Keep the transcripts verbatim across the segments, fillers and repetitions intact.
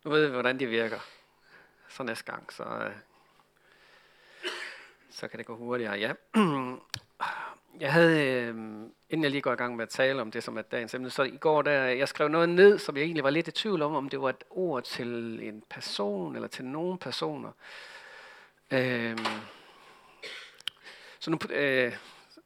Nu ved vi, hvordan de virker. Så næste gang, så, øh, så kan det gå hurtigere. Ja. Jeg havde, øh, inden jeg lige går i gang med at tale om det, som er dagens emne, så i går, der, jeg skrev noget ned, som jeg egentlig var lidt i tvivl om, om det var et ord til en person, eller til nogle personer. Øh, så nu... Øh,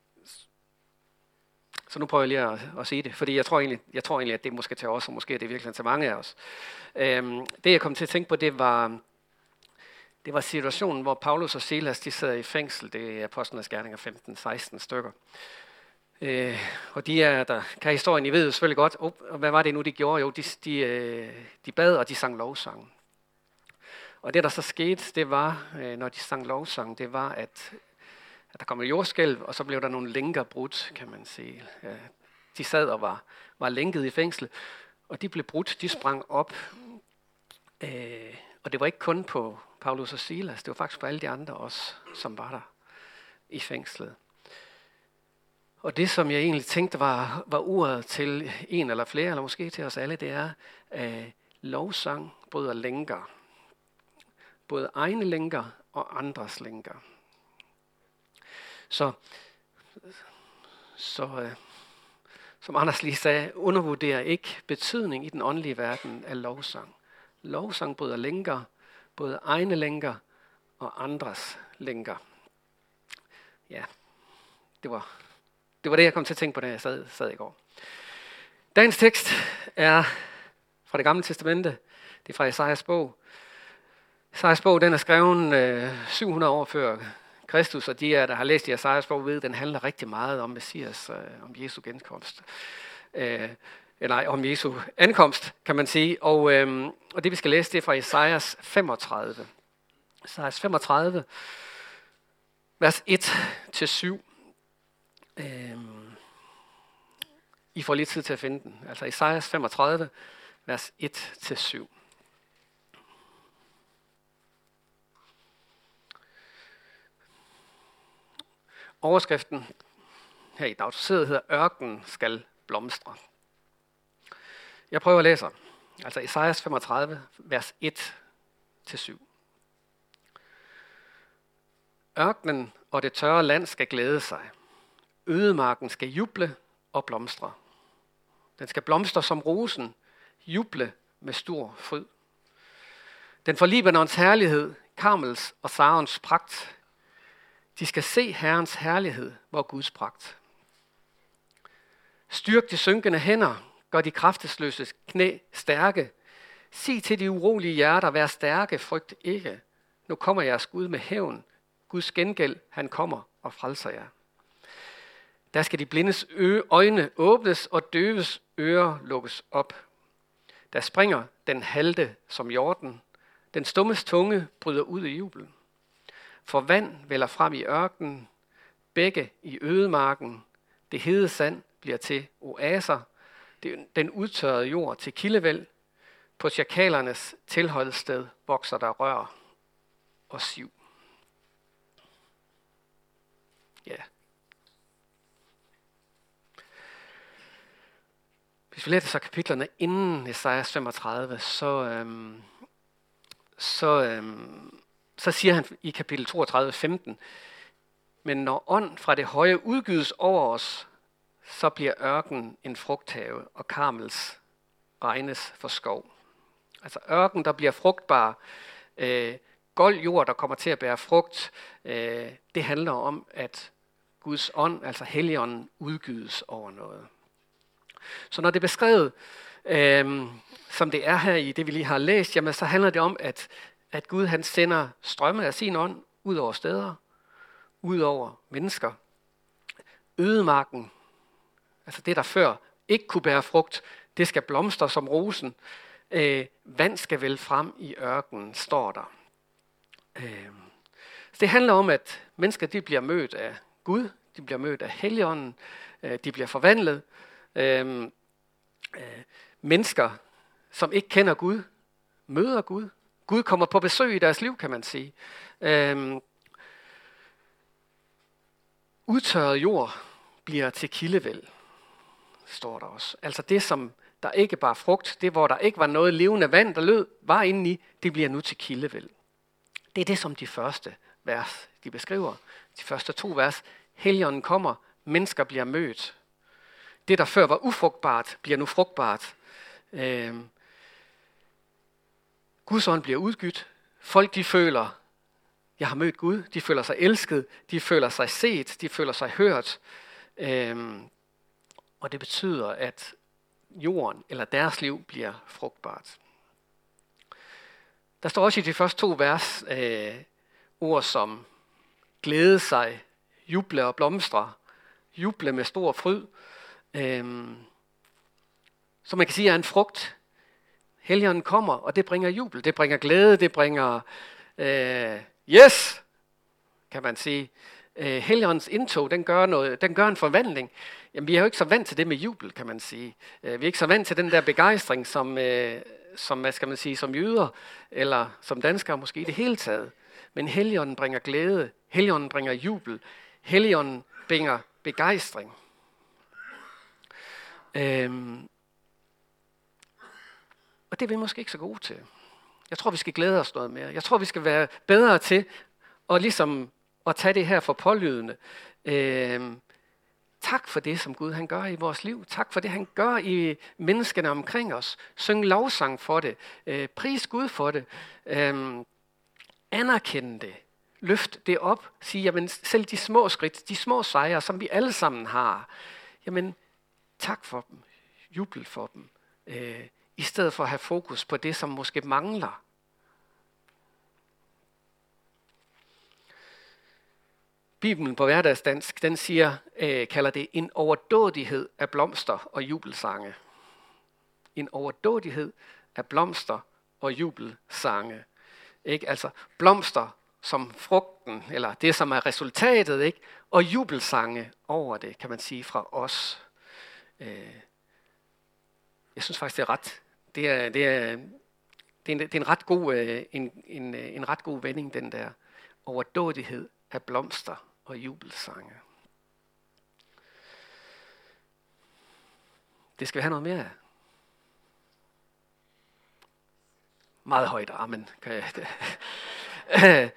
Så nu prøver jeg lige at, at sige det, fordi jeg tror, egentlig, jeg tror egentlig, at det er måske til os, og måske er det virkelig til mange af os. Øhm, det jeg kom til at tænke på, det var, det var situationen, hvor Paulus og Silas, de sidder i fængsel. Det er Apostlenes Gerninger femten seksten stykker. Øh, og de er, der kan historien, I ved jo selvfølgelig godt, oh, og hvad var det nu, de gjorde? Jo, de, de, de bad, og de sang lovsang. Og det, der så skete, det var, når de sang lovsang, det var, at at der kom et jordskælv, og så blev der nogle lænker brudt, kan man sige. De sad og var, var lænket i fængsel, og de blev brudt, de sprang op. Øh, og det var ikke kun på Paulus og Silas, det var faktisk på alle de andre også, som var der i fængslet. Og det, som jeg egentlig tænkte var, var ordet til en eller flere, eller måske til os alle, det er, at lovsang bryder lænker. Både egne lænker og andres lænker. Så, så øh, som Anders lige sagde, undervurderer ikke betydning i den åndelige verden af lovsang. Lovsang bryder lænker, både egne lænker og andres lænker. Ja, det var det, var det jeg kom til at tænke på, da jeg sad, sad i går. Dagens tekst er fra det gamle testamente. Det er fra Esajas bog. Esajas bog, den er skrevet øh, syv hundrede år før Kristus, og de, der har læst i Esajas bog, ved, den handler rigtig meget om Messias, øh, om Jesu genkomst. Øh, eller om Jesu ankomst, kan man sige. Og, øh, og det, vi skal læse, det er fra Esajas femogtredive. Esajas femogtredive, vers et til syv. Øh, I får lidt tid til at finde den. Altså Esajas femogtredive, vers et til syv. Overskriften her i dagsordet hedder Ørkenen skal blomstre. Jeg prøver at læse. Altså Esajas femogtredive, vers et til syv. Ørkenen og det tørre land skal glæde sig. Ødemarken skal juble og blomstre. Den skal blomstre som rosen, juble med stor fryd. Den får Libanons herlighed, Karmels og Sarons pragt. De skal se Herrens herlighed, hvor Guds pragt. Styrk de synkende hænder, gør de kraftesløse knæ stærke. Sig til de urolige hjerter, vær stærke, frygt ikke. Nu kommer jeres Gud med hævn. Guds gengæld, han kommer og frelser jer. Der skal de blindes øjne åbnes, og døves ører lukkes op. Der springer den halte som hjorten. Den stummes tunge bryder ud i jubel. For vand vælder frem i ørkenen, bække i ødemarken, det hede sand bliver til oaser, den udtørrede jord til kildevæld, på sjakalernes tilholdssted vokser der rør og siv. Ja. Hvis vi læser så kapitlerne inden Esajas femogtredive, så, øhm, så øhm, Så siger han i kapitel toogtredive, femten, men når ånd fra det høje udgydes over os, så bliver ørken en frugthave, og Karmels regnes for skov. Altså ørken, der bliver frugtbar, øh, gold jord, der kommer til at bære frugt, øh, det handler om, at Guds ånd, altså Helligånden, udgydes over noget. Så når det er beskrevet, øh, som det er her i det, vi lige har læst, jamen, så handler det om, at at Gud han sender strømme af sin ånd ud over steder, ud over mennesker. Ødemarken, altså det der før ikke kunne bære frugt, det skal blomstre som rosen. Øh, vand skal vel frem i ørkenen, står der. Øh, så det handler om, at mennesker de bliver mødt af Gud, de bliver mødt af Helligånden, øh, de bliver forvandlet. Øh, øh, mennesker, som ikke kender Gud, møder Gud. Gud kommer på besøg i deres liv, kan man sige. Øhm, udtørret jord bliver til kildevæld, står der også. Altså det, som der ikke bar frugt, det hvor der ikke var noget levende vand, der lød, var inde i, det bliver nu til kildevæld. Det er det, som de første vers, de beskriver. De første to vers. Helligånden kommer, mennesker bliver mødt. Det, der før var ufrugtbart, bliver nu frugtbart. Øh, Guds ånd bliver udgydt. Folk, de føler, jeg har mødt Gud. De føler sig elsket. De føler sig set. De føler sig hørt. Øh, og det betyder, at jorden eller deres liv bliver frugtbart. Der står også i de første to vers øh, ord som glæde sig, juble og blomstre, juble med stor fryd. Øhm, så man kan sige, er en frugt. Helligånden kommer, og det bringer jubel, det bringer glæde, det bringer øh, yes, kan man sige. Øh, Helligåndens indtog, den gør, noget, den gør en forvandling. Jamen, vi er jo ikke så vant til det med jubel, kan man sige. Øh, vi er ikke så vant til den der begejstring, som, øh, som, hvad skal man sige, som jøder, eller som danskere måske i det hele taget. Men Helligånden bringer glæde, Helligånden bringer jubel, Helligånden bringer begejstring. Øhm, og det er vi måske ikke så gode til. Jeg tror, vi skal glæde os noget mere. Jeg tror, vi skal være bedre til at, ligesom, at tage det her for pålydende. Øhm, tak for det, som Gud han gør i vores liv. Tak for det, han gør i menneskene omkring os. Syng lovsang for det. Øh, pris Gud for det. Øhm, anerkende det. Løft det op. Sige, jamen selv de små skridt, de små sejre, som vi alle sammen har. Jamen, tak for dem. Jubel for dem. Øh, I stedet for at have fokus på det, som måske mangler. Bibelen på hverdagsdansk, den siger, øh, kalder det en overdådighed af blomster og jubelsange. En overdådighed af blomster og jubelsange. Ikke? Altså blomster som frugten, eller det som er resultatet, ikke? Og jubelsange over det, kan man sige, fra os. Øh, jeg synes faktisk, det er ret, det er, det er, det er, en, det er en, ret god, en, en, en ret god vending, den der overdådighed af blomster og jubelsange. Det skal vi have noget mere af. Meget højt, amen. Kan jeg det.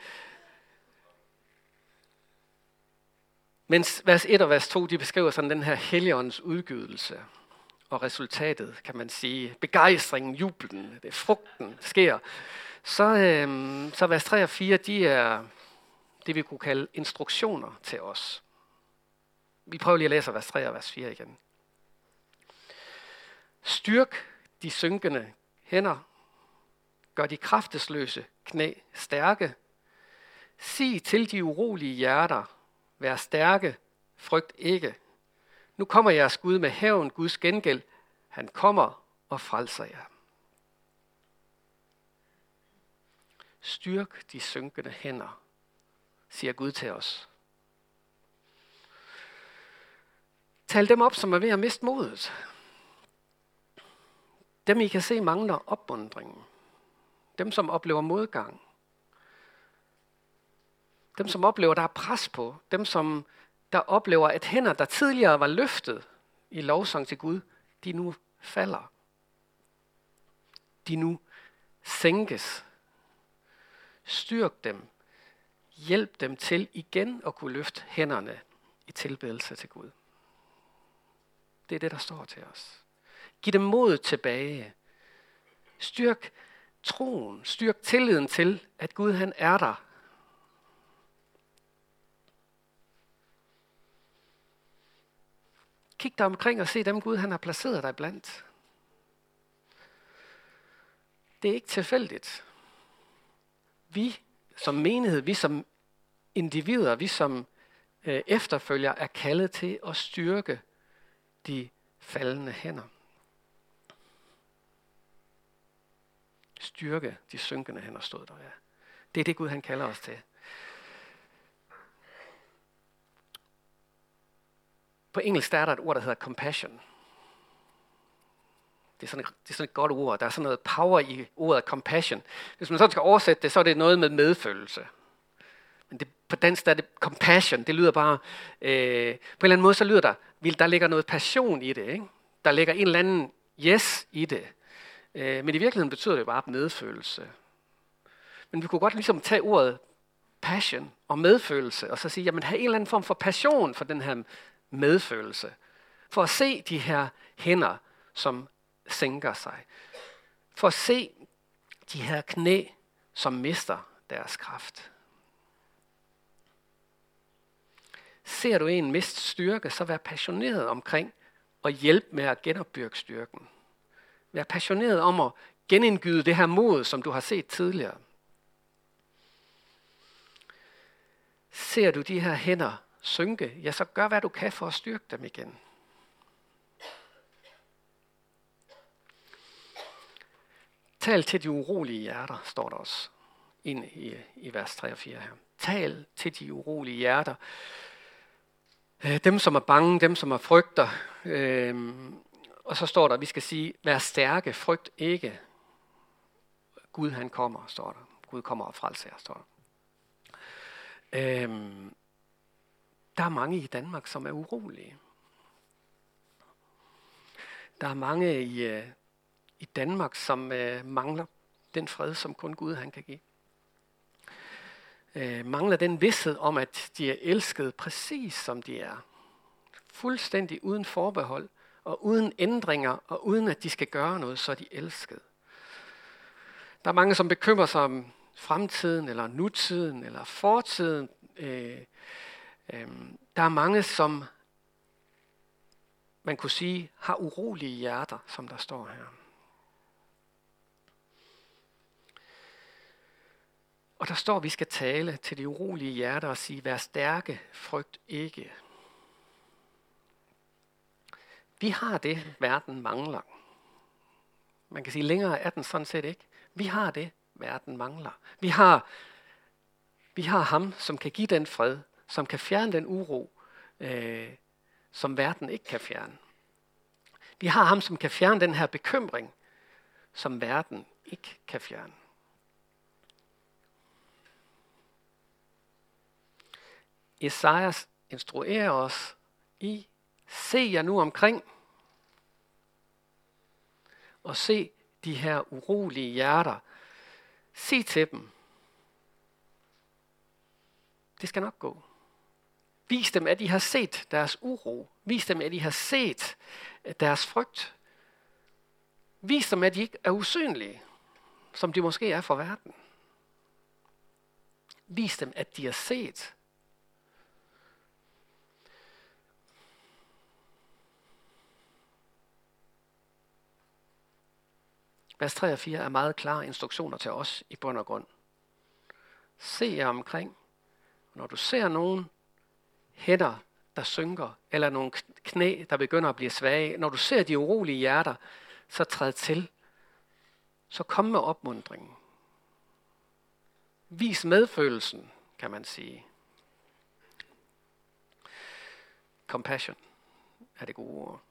Mens vers et og vers to, de beskriver sådan den her Helligåndens udgydelse. Og resultatet, kan man sige, begejstringen, jublen, det frugten sker. Så, øhm, så vers tre og fire, de er det, vi kunne kalde instruktioner til os. Vi prøver lige at læse vers tre og vers fire igen. Styrk de synkende hænder. Gør de kraftesløse knæ stærke. Sig til de urolige hjerter. Vær stærke, frygt ikke. Nu kommer jeres Gud med hævn, Guds gengæld. Han kommer og frelser jer. Styrk de synkende hænder, siger Gud til os. Tal dem op, som er ved at miste modet. Dem I kan se mangler opmuntringen. Dem som oplever modgang. Dem som oplever, der er pres på. Dem som der oplever, at hænder, der tidligere var løftet i lovsang til Gud, de nu falder. De nu sænkes. Styrk dem. Hjælp dem til igen at kunne løfte hænderne i tilbedelse til Gud. Det er det, der står til os. Giv dem mod tilbage. Styrk troen. Styrk tilliden til, at Gud han er der. Kig dig omkring og se dem Gud han har placeret dig blandt. Det er ikke tilfældigt. Vi som menighed, vi som individer, vi som øh, efterfølger er kaldet til at styrke de faldende hænder. Styrke de synkende hænder, stod der. Ja. Det er det Gud han kalder os til. På engelsk der er der et ord, der hedder compassion. Det er, sådan et, det er sådan et godt ord. Der er sådan noget power i ordet compassion. Hvis man sådan skal oversætte det, så er det noget med medfølelse. Men det, på dansk der er det compassion. Det lyder bare, øh, på en eller anden måde så lyder der, der ligger noget passion i det. Ikke? Der ligger en eller anden yes i det. Øh, men i virkeligheden betyder det bare medfølelse. Men vi kunne godt ligesom tage ordet passion og medfølelse, og så sige, jamen have en eller anden form for passion for den her medfølelse. For at se de her hænder, som sænker sig. For at se de her knæ, som mister deres kraft. Ser du en miste styrke, så vær passioneret omkring at hjælpe med at genopbygge styrken. Vær passioneret om at genindgyde det her mod, som du har set tidligere. Ser du de her hænder synke, ja, så gør hvad du kan for at styrke dem igen. Tal til de urolige hjerter, står der også ind i, i vers tre og fire her. Tal til de urolige hjerter. Dem, som er bange, dem, som er frygter. Øhm, og så står der, at vi skal sige, vær stærke, frygt ikke. Gud, han kommer, står der. Gud kommer og frelser, står der. Øhm, der er mange i Danmark, som er urolige. Der er mange i, uh, i Danmark, som uh, mangler den fred, som kun Gud han kan give. Uh, mangler den vidsthed om, at de er elsket præcis som de er. Fuldstændig uden forbehold, og uden ændringer, og uden at de skal gøre noget, så er de elsket. Der er mange, som bekymrer sig om fremtiden, eller nutiden, eller fortiden. Øh, øh, der er mange, som man kunne sige, har urolige hjerter, som der står her. Og der står, at vi skal tale til de urolige hjerter og sige, vær stærke, frygt ikke. Vi har det, verden mangler. Man kan sige, længere er den sådan set ikke. Vi har det, verden mangler. Vi har, vi har ham, som kan give den fred, som kan fjerne den uro, øh, som verden ikke kan fjerne. Vi har ham, som kan fjerne den her bekymring, som verden ikke kan fjerne. Esajas instruerer os i, se jer nu omkring, og se de her urolige hjerter. Sig til dem, det skal nok gå. Vis dem, at de har set deres uro. Vis dem, at de har set deres frygt. Vis dem, at de ikke er usynlige, som de måske er for verden. Vis dem, at de har set. Vers tre og fire er meget klare instruktioner til os i bund og grund. Se jer omkring. Når du ser nogen hænder, der synker, eller nogle knæ, der begynder at blive svage, når du ser de urolige hjerter, så træd til. Så kom med opmuntringen. Vis medfølelsen, kan man sige. Compassion er det gode ord.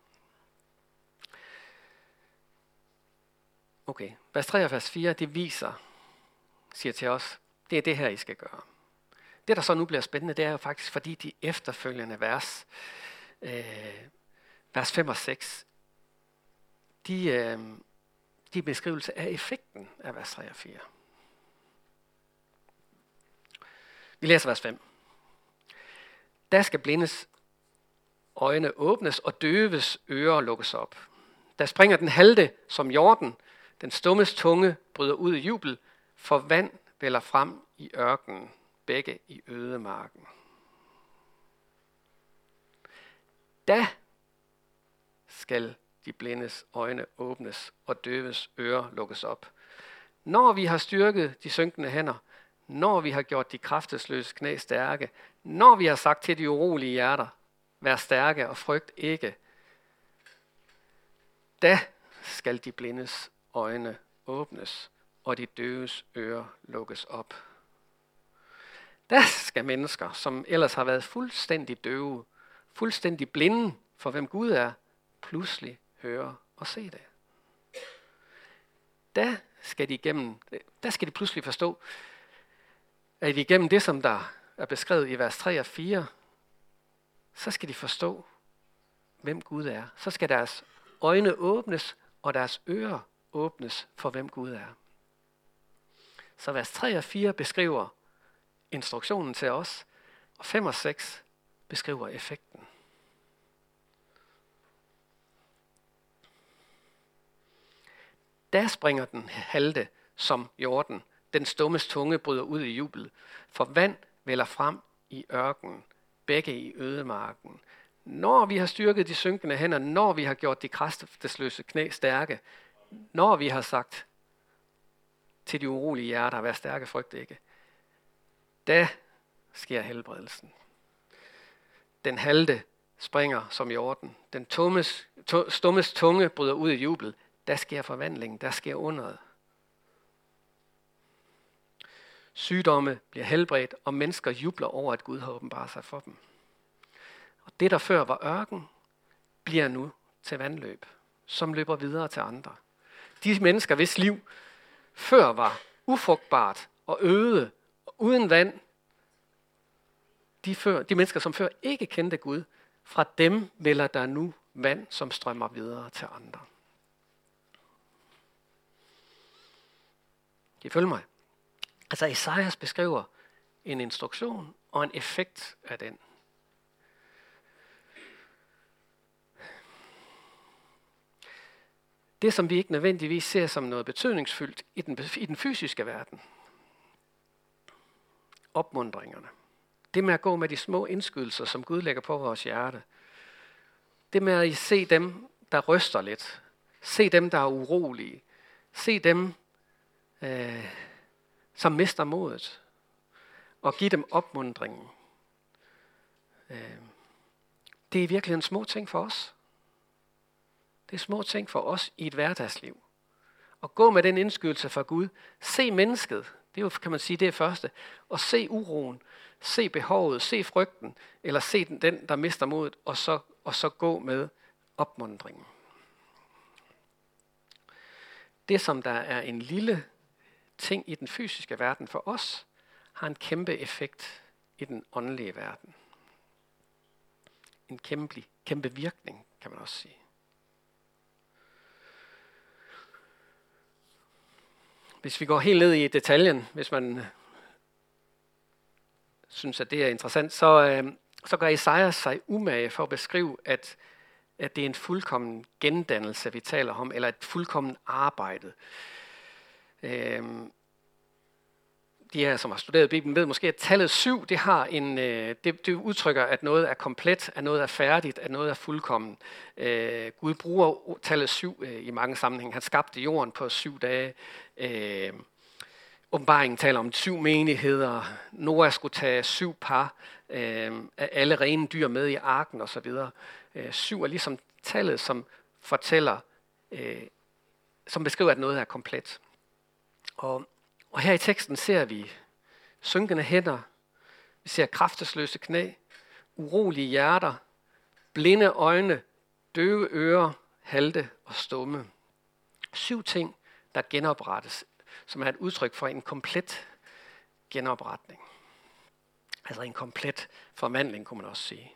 Okay, vers tre og vers fire, det viser, siger til os, det er det her, I skal gøre. Det, der så nu bliver spændende, det er jo faktisk, fordi de efterfølgende vers, øh, vers fem og seks, de, øh, de er beskrivelse af effekten af vers tre og fire. Vi læser vers fem. Der skal blindes øjne åbnes, og døves ører lukkes op. Der springer den halte som jorden, den stummes tunge bryder ud i jubel, for vand vælder frem i ørkenen, begge i ødemarken. Da skal de blindes øjne åbnes, og døves ører lukkes op. Når vi har styrket de synkende hænder, når vi har gjort de kraftesløse knæ stærke, når vi har sagt til de urolige hjerter, vær stærke og frygt ikke, da skal de blindes øjne åbnes, og de døves ører lukkes op. Der skal mennesker, som ellers har været fuldstændig døve, fuldstændig blinde for hvem Gud er, pludselig høre og se det. Der skal de igennem, der skal de pludselig forstå, at igennem det, som der er beskrevet i vers tre og fire, så skal de forstå, hvem Gud er. Så skal deres øjne åbnes, og deres ører åbnes for, hvem Gud er. Så vers tre og fire beskriver instruktionen til os, og fem og seks beskriver effekten. Da springer den halte som jorden, den stummes tunge bryder ud i jubel, for vand vælder frem i ørkenen, bække i ødemarken. Når vi har styrket de synkende hænder, når vi har gjort de kraftesløse knæ stærke, når vi har sagt til de urolige hjerter, vær stærke, frygt ikke, da sker helbredelsen. Den halte springer som jorden, den tummes, to, stummes tunge bryder ud i jubel, der sker forvandlingen, der sker underet. Sygdomme bliver helbredt, og mennesker jubler over, at Gud har åbenbaret sig for dem. Og det, der før var ørken, bliver nu til vandløb, som løber videre til andre. De mennesker, hvis liv før var ufrugtbart og øde, og uden vand, de, før, de mennesker, som før ikke kendte Gud, fra dem vælger der nu vand, som strømmer videre til andre. Kan I følge mig? Altså Esajas beskriver en instruktion og en effekt af den. Det, som vi ikke nødvendigvis ser som noget betydningsfyldt i den, i den fysiske verden. Opmundringerne. Det med at gå med de små indskydelser, som Gud lægger på vores hjerte. Det med at se dem, der ryster lidt. Se dem, der er urolige. Se dem, øh, som mister modet. Og give dem opmundringen. Øh, det er virkelig en små ting for os. Det er små ting for os i et hverdagsliv. Og gå med den indskydelse fra Gud. Se mennesket. Det er jo, kan man sige, det er første. Og se uroen. Se behovet. Se frygten. Eller se den, den der mister modet. Og så, og så gå med opmuntringen. Det, som der er en lille ting i den fysiske verden for os, har en kæmpe effekt i den åndelige verden. En kæmpe, kæmpe virkning, kan man også sige. Hvis vi går helt ned i detaljen, hvis man synes, at det er interessant, så, øh, så gør Esajas sig umage for at beskrive, at, at det er en fuldkommen gendannelse, vi taler om, eller et fuldkommen arbejde. Øh, de her, som har studeret Bibelen, ved måske, at tallet syv, det, har en, øh, det, det udtrykker, at noget er komplet, at noget er færdigt, at noget er fuldkommen. Øh, Gud bruger tallet syv øh, i mange sammenhænge. Han skabte jorden på syv dage. Øh, Åbenbaringen taler om syv menigheder. Noah skulle tage syv par øh, af alle rene dyr med i arken osv. Øh, syv er ligesom tallet, som fortæller, øh, som beskriver, at noget er komplet. Og Og her i teksten ser vi synkende hænder, vi ser kraftesløse knæ, urolige hjerter, blinde øjne, døve ører, halte og stumme. Syv ting, der genoprettes, som er et udtryk for en komplet genopretning. Altså en komplet forvandling, kunne man også sige.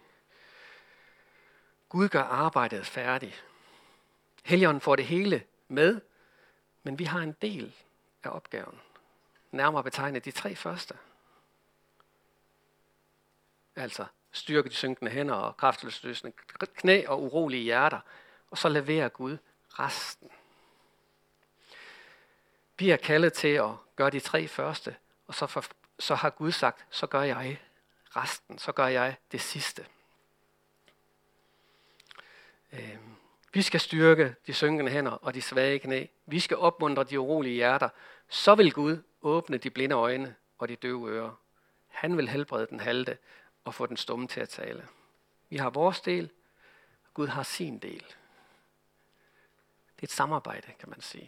Gud gør arbejdet færdigt. Helligånden får det hele med, men vi har en del af opgaven. Nærmere betegnet de tre første. Altså styrke de synkende hænder og kraftesløse knæ og urolige hjerter. Og så leverer Gud resten. Vi er kaldet til at gøre de tre første, og så, for, så har Gud sagt, så gør jeg resten, så gør jeg det sidste. Øh, vi skal styrke de synkende hænder og de svage knæ. Vi skal opmuntre de urolige hjerter. Så vil Gud åbne de blinde øjne og de døve ører. Han vil helbrede den halte og få den stumme til at tale. Vi har vores del, og Gud har sin del. Det er et samarbejde, kan man sige.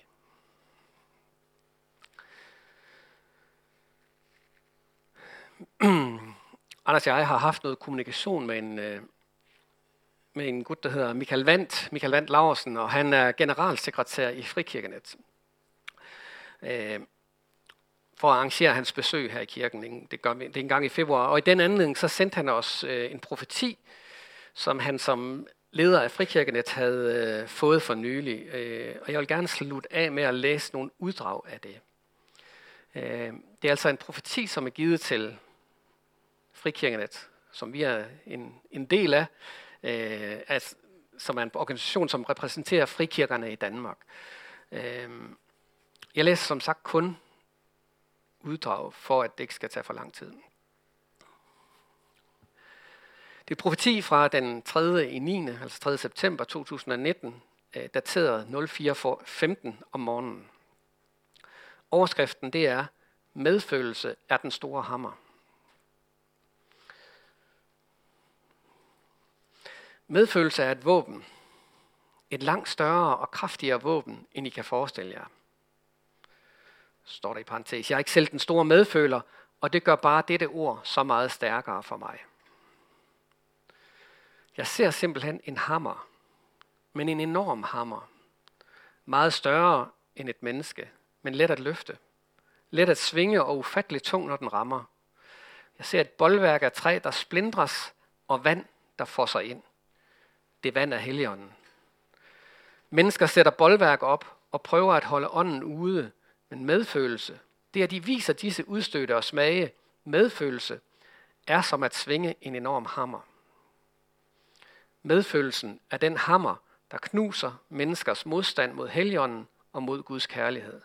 Anders og jeg har haft noget kommunikation med en, med en gut, der hedder Michael Wandt, Michael Wandt Laursen, og han er generalsekretær i Frikirkenet. Øh, for at arrangere hans besøg her i kirken. Det, gør vi, det er en gang i februar. Og i den anledning, så sendte han os øh, en profeti, som han som leder af Frikirkenet havde øh, fået for nylig. Øh, og jeg vil gerne slutte af med at læse nogle uddrag af det. Øh, det er altså en profeti, som er givet til Frikirkenet, som vi er en, en del af, øh, at, som er en organisation, som repræsenterer frikirkerne i Danmark. Øh, jeg læser som sagt kun uddrag, for at det ikke skal tage for lang tid. Det er profeti fra den tredje i niende, altså tredje september to tusind nitten, dateret nul fire femten om morgenen. Overskriften det er, medfølelse er den store hammer. Medfølelse er et våben. Et langt større og kraftigere våben, end I kan forestille jer. Står der i parentes. Jeg er ikke selv den store medføler, og det gør bare dette ord så meget stærkere for mig. Jeg ser simpelthen en hammer, men en enorm hammer. Meget større end et menneske, men let at løfte. Let at svinge og ufatteligt tung, når den rammer. Jeg ser et bolværk af træ, der splindres, og vand, der får sig ind. Det vand er Helligånden. Mennesker sætter bolværk op og prøver at holde ånden ude, men medfølelse, det at de viser disse udstødte og smage, medfølelse, er som at svinge en enorm hammer. Medfølelsen er den hammer, der knuser menneskers modstand mod Helligånden og mod Guds kærlighed.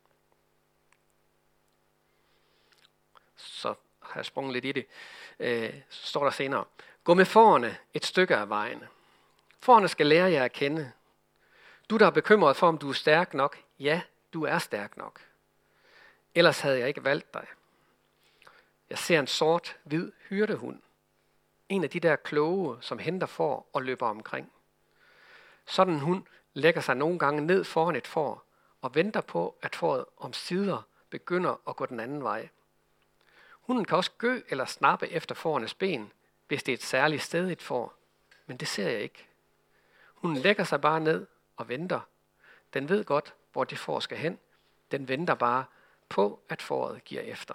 Så har jeg sprunget lidt i det. Øh, så står der senere. Gå med fårene et stykke af vejen. Fårene skal lære jer at kende. Du, der er bekymret for, om du er stærk nok. Ja, du er stærk nok. Ellers havde jeg ikke valgt dig. Jeg ser en sort-hvid hyrdehund. En af de der kloge, som henter får og løber omkring. Sådan en hund lægger sig nogle gange ned foran et får og venter på, at fåret omsider begynder at gå den anden vej. Hunden kan også gø eller snappe efter fårenes ben, hvis det er et særligt sted et får, men det ser jeg ikke. Hunden lægger sig bare ned og venter. Den ved godt, hvor det får skal hen. Den venter bare på, at fåret giver efter.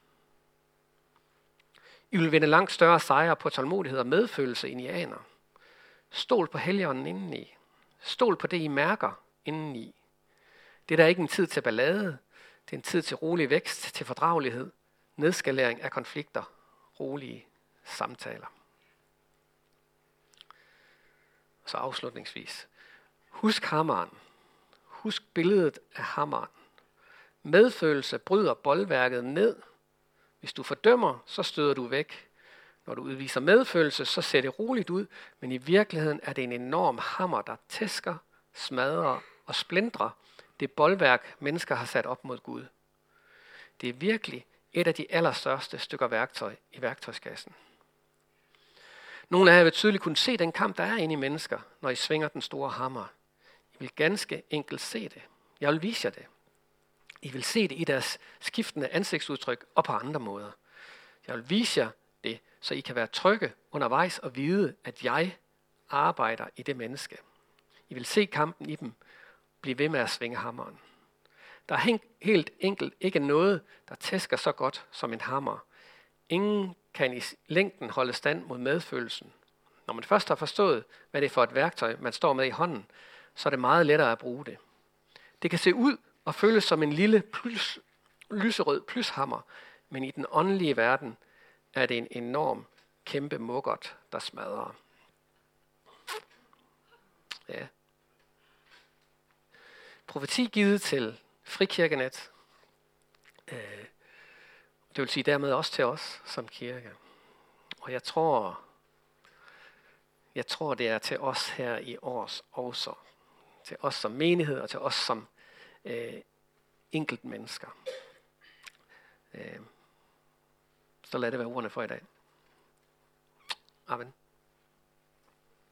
I vil vinde langt større sejre på tålmodighed og medfølelse, end I aner. Stol på Helligånden indeni. Stol på det, I mærker indeni. Det er der ikke en tid til ballade. Det er en tid til rolig vækst, til fordragelighed, nedskalering af konflikter, rolige samtaler. Så afslutningsvis. Husk hammeren. Husk billedet af hammeren. Medfølelse bryder bolværket ned. Hvis du fordømmer, så støder du væk. Når du udviser medfølelse, så ser det roligt ud, men i virkeligheden er det en enorm hammer, der tæsker, smadrer og splintrer det bolværk, mennesker har sat op mod Gud. Det er virkelig et af de allerstørste stykker værktøj i værktøjskassen. Nogle af jer vil tydeligt kunne se den kamp, der er inde i mennesker, når I svinger den store hammer. I vil ganske enkelt se det. Jeg vil vise jer det. I vil se det i deres skiftende ansigtsudtryk og på andre måder. Jeg vil vise jer det, så I kan være trygge undervejs og vide, at jeg arbejder i det menneske. I vil se kampen i dem, blive ved med at svinge hammeren. Der er helt enkelt ikke noget, der tæsker så godt som en hammer. Ingen kan i længden holde stand mod medfølelsen. Når man først har forstået, hvad det er for et værktøj, man står med i hånden, så er det meget lettere at bruge det. Det kan se ud og føles som en lille plus, lyserød plyshammer, men i den åndelige verden er det en enorm, kæmpe muggert, der smadrer. Ja. Profeti givet til Frikirkenet. Øh, det vil sige dermed også til os som kirke. Og jeg tror, jeg tror det er til os her i års også. Til os som menighed og til os som øh, enkelt mennesker. Øh, så lad det være ordene for i dag. Amen.